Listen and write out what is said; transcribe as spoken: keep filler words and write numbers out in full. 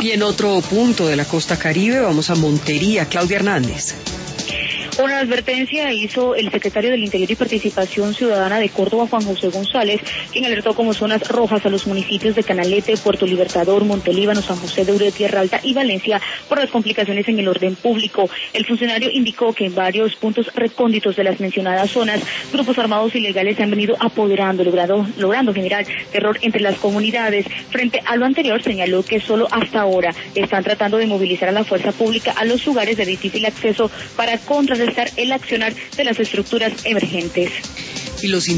Y en otro punto de la costa Caribe vamos a Montería. Claudia Hernández. Una advertencia hizo el secretario del Interior y Participación Ciudadana de Córdoba, Juan José González, quien alertó como zonas rojas a los municipios de Canalete, Puerto Libertador, Montelíbano, San José de Uré, Tierra Alta y Valencia por las complicaciones en el orden público. El funcionario indicó que en varios puntos recónditos de las mencionadas zonas, grupos armados ilegales se han venido apoderando, logrando, logrando generar terror entre las comunidades. Frente a lo anterior, señaló que solo hasta ahora están tratando de movilizar a la fuerza pública a los lugares de difícil acceso para contrarrestar el accionar de las estructuras emergentes. Y los